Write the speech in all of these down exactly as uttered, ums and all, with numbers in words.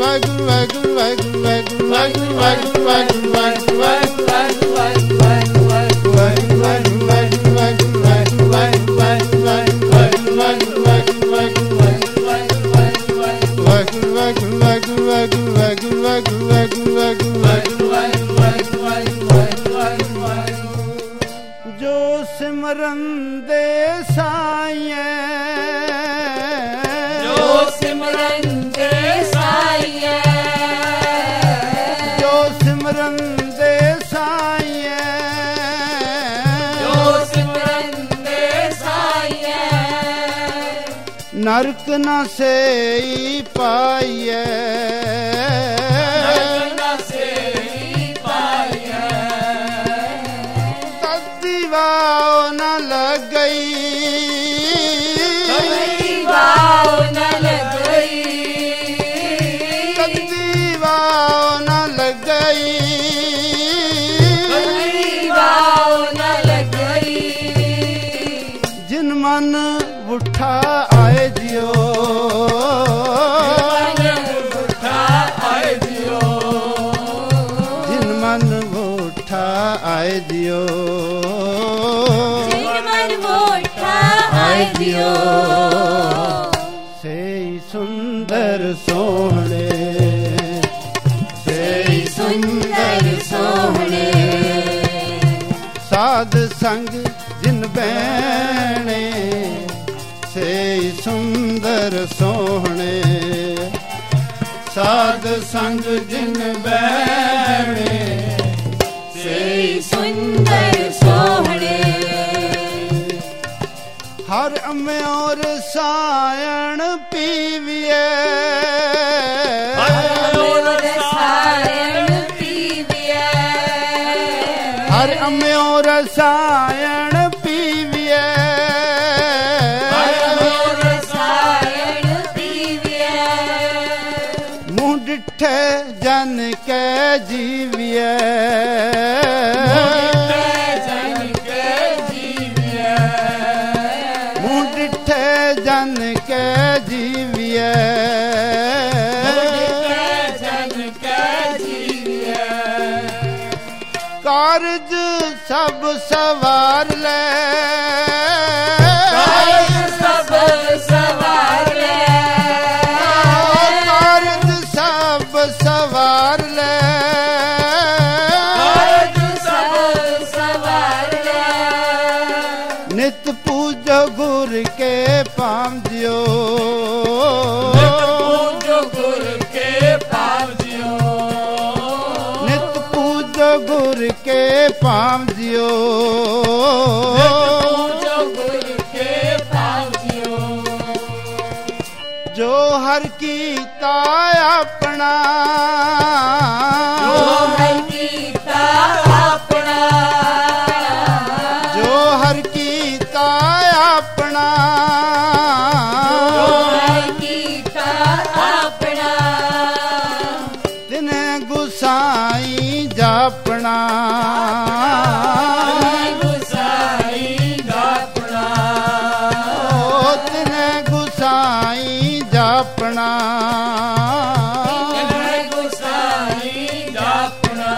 ਵਾਹਿਗੁਰੂ ਵਾਹਿਗੁਰੂ ਵਾਹਿਗੁਰੂ ਵਾਹਿਗੁਰੂ ਵਾਹਿਗੁਰੂ ਵਾਹਿਗੁਰੂ ਵਾਹਿਗੁਰੂ ਵਾਹਿਗੁਰੂ ਜੋ ਸਿਮਰਨ ਦੇ ਸਾਈਏ ਜੋ ਸਿਮਰਨ ਦੇ ਸਾਈਏ ਜੋ ਸਿਮਰਨ ਦੇ ਸਾਈਏ ਜੋ ਸਿਮਰਨ ਦੇ ਸਾਈਏ ਨਰਕ ਨਾ ਸੇਈ ਪਾਈਏ ਨਰਕ ਨਾ ਸੇਈ ਪਾਈਏ ਤਦੀ ਵਾਉ ਨਾ ਲੱਗਈ ਤਦੀ ਵਾਉ ਨਾ ਲੱਗਈ ਤਦੀ ਵਾਉ ਨਾ ਲੱਗਈ ਤਦੀ ਵਾਉ ਨਾ ਲੱਗਈ ਜਿਨ ਮਨ ਉਠਾ ਆਏ ਜਿਓ ਜਿਨ ਮਨ ਉਠਾ ਆਏ ਜਿਓ ਜਿਨ ਮਨ ਉਠਾ ਆਏ ਜਿਓ ਸੇ ਸੁੰਦਰ ਸੋਹਣੇ ਸੇ ਸੁੰਦਰ ਸੋਹਣੇ ਸਾਧ ਸੰਗ ਜਿਨ ਬੈਣੇ ਸੇ ਸੁੰਦਰ ਸੋਹਣੇ ਸਾਧ ਸੰਗ ਜਿਨ ਬੈਣੇ ਸੇ ਸੁੰਦਰ ਸੋਹਣੇ ਹਰ ਅਮਿਓਰ ਸਾਇਣ ਪੀਵੀਏ ਹਰ ਸਾਇਣ ਪੀਵੀਏ ਹਰ ਅਮਿਓਰ ਸਾਇਣ ਪੀਵੀਏ ਹਰ ਸਾਇਣ ਪੀਵੀਏ ਮੂੰਹ ਡਿਠੇ ਜਨ ਕੈ ਜੀਵੀਏ ਜਨ ਕੇ ਜੀਵੀਏ ਮੂੰਹ ਡਿਠੇ ਜਨ ਕੈ ਜੀਵੀਏ ਜਨ ਕੇ ਜੀਵੀਏ ਕਾਰਜ ਸਭ ਸਵਾਰ ਲੈ ਕਾਰਜ ਸਭ ਸਵਾਰ ਲੈ ਕਾਰਜ ਸਭ ਸਵਾਰ ਲੈ ਕਾਰਜ ਸਭ ਸਵਾਰ ਲੈ ਨਿਤ ਪੂਜੋ ਗੁਰ ਕੇ ਪਾਮ ਜਿਓ ਪੂਜੋ ਗੁਰ ਕੇ ਪਾਵ ਜਿਓ ਨਿਤ ਪੂਜੋ ਗੁਰ ਕੇ ਪਾਮ ਜਿਓ ਪੂਜੋ ਗੁਰ ਕੇ ਪਾਵ ਜਿਓ ਜੋ ਹਰ ਕੀਤਾ ਆਪਣਾ ਜੋ ਹਰ ਕੀਤਾ ਆਪਣਾ ਜੋ ਹਰ ਕੀਤਾ ਆਪਣਾ ਜੋ ਹਰ ਕੀਤਾ ਆਪਣਾ ਤਿਨੇ ਗੁਸਾਈ ਜਾਪਣਾ ਗੁਸਾਈ ਜਾਪਣਾ ਓ ਤਿਨੇ ਗੁਸਾਈ ਜਾਪਣਾ ਗੁਸਾਈ ਜਾਪਣਾ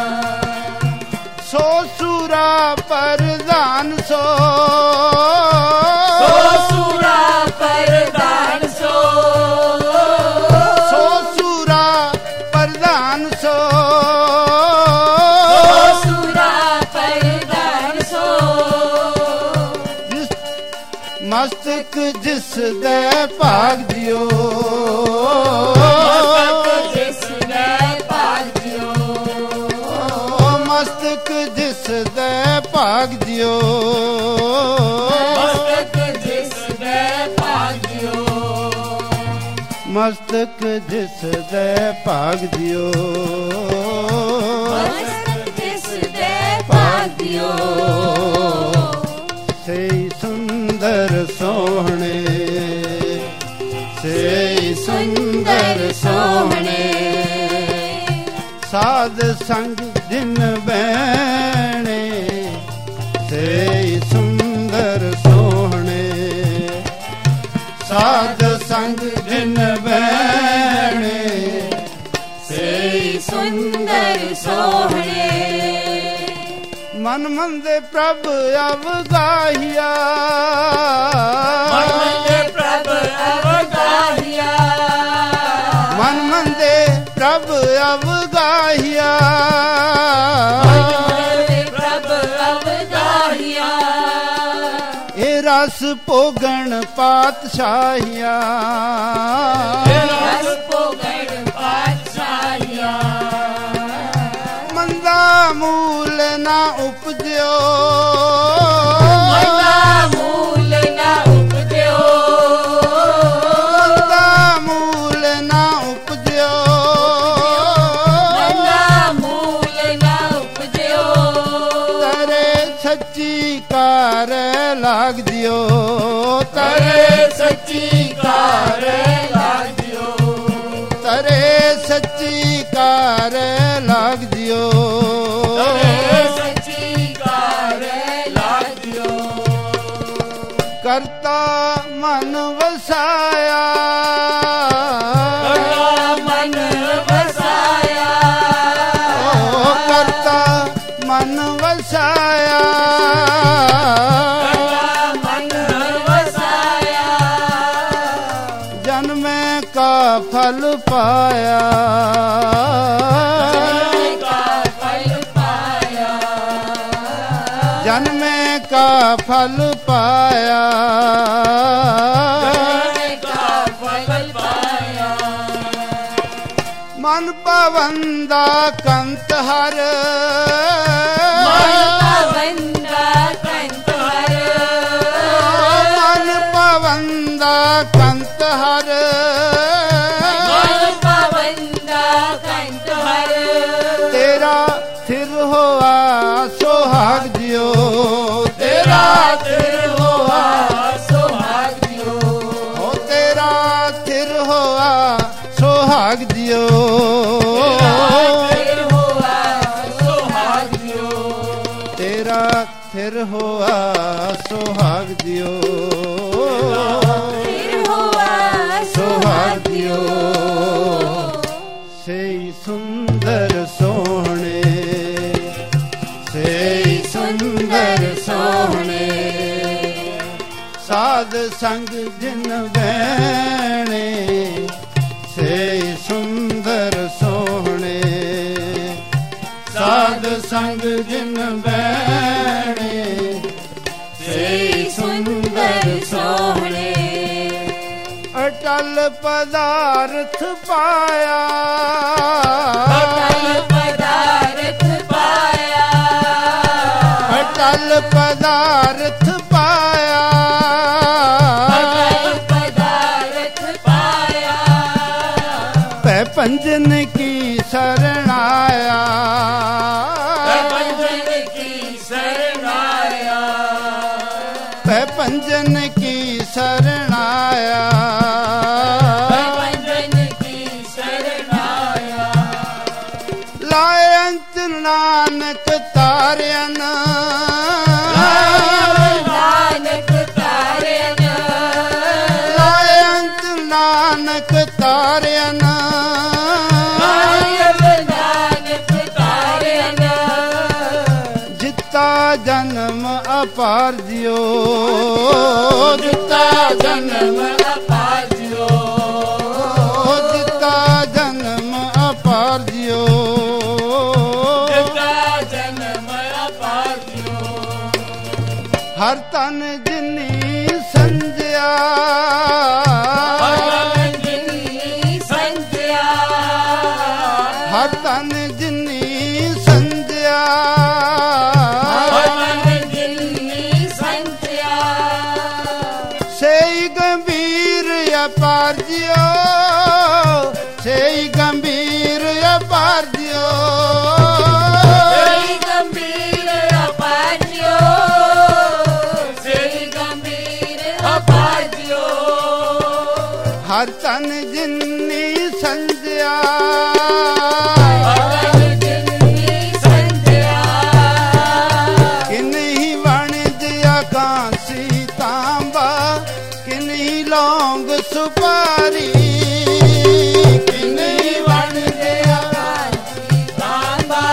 ਸੋ ਸੂਰਾ ਪ੍ਰਧਾਨ ਸੋ ਸੋ ਸੂਰਾ ਪ੍ਰਧਾਨ ਸੋ ਸੋ ਸੂਰਾ ਪ੍ਰਧਾਨ ਸੋ ਸੋ ਸੂਰਾ ਪ੍ਰਧਾਨ ਸੋ ਜਿਸ ਮਸਤਕ ਜਿਸ ਦੇ ਭਾਗ ਦਿਓ ਮਸਤਕ ਜਿਸ ਦੇ ਭਾਗ ਜਿਓ ਓ ਮਸਤਕ ਜਿਸ ਦੇ ਭਾਗ ਦਿਓ ਮਸਤਕ ਜਿਸ ਦੇ ਭਾਗ ਜਿਓ ਮਸਤਕ ਜਿਸ ਦੇ ਭਾਗ ਦਿਓ ਮਸਤਕ ਜਿਸ ਦੇ ਭਾਗ ਜਿਓ ਸੇ ਸੁੰਦਰ ਸੋਹਣੇ ਸੇ ਸੁੰਦਰ ਸੋਹਣੇ ਸਾਧ ਸੰਗ ਜਿਨ ਬੈਣੇ ਸੇ ਸੁੰਦਰ ਸੋਹਣੇ ਸਾਧ ਸੰਗ ਜਿਨ ਬੈਣੇ ਸੋਹਣੇ ਮਨ ਮੰਦੇ ਪ੍ਰਭ ਅਵਗਾਹਿਆ ਮਨ ਮੰਦੇ ਪ੍ਰਭ ਅਵਗਾਹਿਆ ਮਨ ਮੰਦੇ ਪ੍ਰਭ ਅਵਗਾਹਿਆ ਮਨ ਮੰਦੇ ਪ੍ਰਭ ਅਵਗਾਹਿਆ ਇਹ ਰਸ ਭੋਗਣ ਪਾਤਸ਼ਾਹੀਆ ਰਸ ਭੋਗਣ ਪਾਤਸ਼ਾਹੀਆ ਮੰਦਾ ਮੂਲ ਨਾ ਉਪਜਿਓ ਮੰਦਾ ਮੂਲ ਨਾ ਉਪਜਿਓ ਮੰਦਾ ਮੂਲ ਨਾ ਉਪਜਿਓ ਮੰਦਾ ਮੂਲ ਨਾ ਉਪਜਿਓ ਤਰੇ ਸੱਚੀ ਕਾਰ ਲਾਗ ਦਿਓ ਤਰੇ ਸੱਚੀ ਕਾਰ ਲਾਗ ਦਿਓ ਤਰੇ ਸੱਚੀ ਕਾਰ ਲਾਗ ਦਿਓ ਤਰੇ ਸੱਚੀ ਕਾਰ ਲਾਗ ਦਿਓ ਕਰਤਾ ਮਨ ਵਸਾਇਆ ਕਰਤਾ ਮਨ ਵਸਾਇਆ ਓ ਕਰਤਾ ਮਨ ਵਸਾਇਆ ਕਰਤਾ ਮਨ ਵਸਾਇਆ ਜਨਮੇ ਕਾ ਫਲ ਪਾਇਆ ਕਾ ਫਲ ਪਾਇਆ ਜਨਮੇ ਕਾ ਫਲ ਪਾਇਆ ਕਾ ਫਲ ਪਾਇਆ ਮਨ ਪਵੰਦਾ ਕੰਤ ਹਰ ਮਨ ਪਵੰਦਾ ਕੰਤ ਹਰ ਮਨ ਪਵੰਦਾ ਕੰਤ ਹਰ ਮਨ ਪਵੰਦਾ ਕੰਤ ਹਰ ਤੇਰਾ ਸਿਰ ਹੋਆ ਸੁਹਾਗ ਜਿਓ ਤੇਰਾ ਸਿਰ ਹੋਆ ਸੁਹਾਗ ਦਿਓ ਓ ਤੇਰਾ ਸਿਰ ਹੋਆ ਸੁਹਾਗ ਜਿਓ ਸਿਰ ਹੋਆ ਸੁਹਾਗ ਦਿਓ ਤੇਰਾ ਸਿਰ ਹੋਆ ਸੁਹਾਗ ਜਿਓ ਸਿਰ ਹੋਆ ਸੁਹਾਗ ਦਿਓ ਸਈ ਸੁੰਦਰ ਸੋਹਣੇ ਸਈ ਸੁੰਦਰ ਸੋਹਣੇ ਸਾਧ ਸੰਗ ਜਿਨ ਬੈਣੇ ਸਈ ਸੁੰਦਰ ਸੋਹਣੇ ਸਾਧ ਸੰਗ ਜਿਨ ਬੈਣੇ ਸਈ ਸੁੰਦਰ ਸੋਹਣੇ ਅਟਲ ਪਦਾਰਥ ਪਾਇਆ ਅਟਲ ਪਦਾਰਥ ਪਾਇਆ ਅਟਲ ਪਦਾਰਥ ਪਾਇਆ ਅਟਲ ਪਦਾਰਥ ਪਾਇਆ ਪੈ ਪੰਜਨ ਕੀ ਸ਼ਰਨ ਆਇਆ ਪੰਜਨ ਕੀ ਸ਼ਰਨ ਆਇਆ ਪੈ ਪੰਜਨ ਕੀ ਸ਼ਰਨ ਆਇਆ ਪੰਜਨ ਕੀ ਸ਼ਰਨ ਆਇਆ ਲਾਏ ਅੰਤ ਨਾਨਕ ਤਾਰਿਆਨ ਨਾਨਕ ਤਾਰਿਆਨ ਲਾਏ ਅੰਤ ਨਾਨਕ ਤਾਰਿਆਨ ਨਾਨਕ ਤਾਰਿਆਨ ਜਿੱਤਾ ਜਨਮ ਅਪਾਰ ਜਿਓ ਜਿੱਤਾ ਜਨਮ ਅਪਾਰ ਦਿਓ ਜਿੱਤਾ ਜਨਮ ਅਪਾਰ ਜਿਓ ਜਿੱਤਾ ਜਨਮ ਅਪਾਰ ਦਿਓ ਹਰ ਤਨ ਜਿਨੀ ਸੰਜਿਆ ਭਗਵਾਨ ਜਿਨੀ ਸੰਜਿਆ ਹਰ ਤਨ ਜਿਨੀ ਸੰਜਿਆ ਭਗਵਾਨ ਜਿਨੀ ਸੰਜਿਆ ਸਈ ਗੰਭੀਰ ਅਪਾਰ ਜਿਓ ਸਈ ਗੰਭੀਰ ਅਪਾਰ ਜਿਓ ਸਈ ਗੰਭੀਰ ਅਪਾਰ ਦਿਓ ਸਈ ਗੰਭੀਰ ਅਪਾਰ ਦਿਓ ਹਰ ਤਨ ਜਿਨੀ ਸੰਜਿਆ ਭਗਵਾਨ ਜਿਨੀ ਸੰਜਿਆ ਕਿਨਹੀ ਵਣਜਿਆ ਕਾਂਸੀ ਤਾਂਬਾ ਕਿਨਹੀ ਲੌਂਗ ਸੁਪਾਰੀ ਕਿਨਹੀ ਵਣਜਿਆ ਤਾਂਬਾ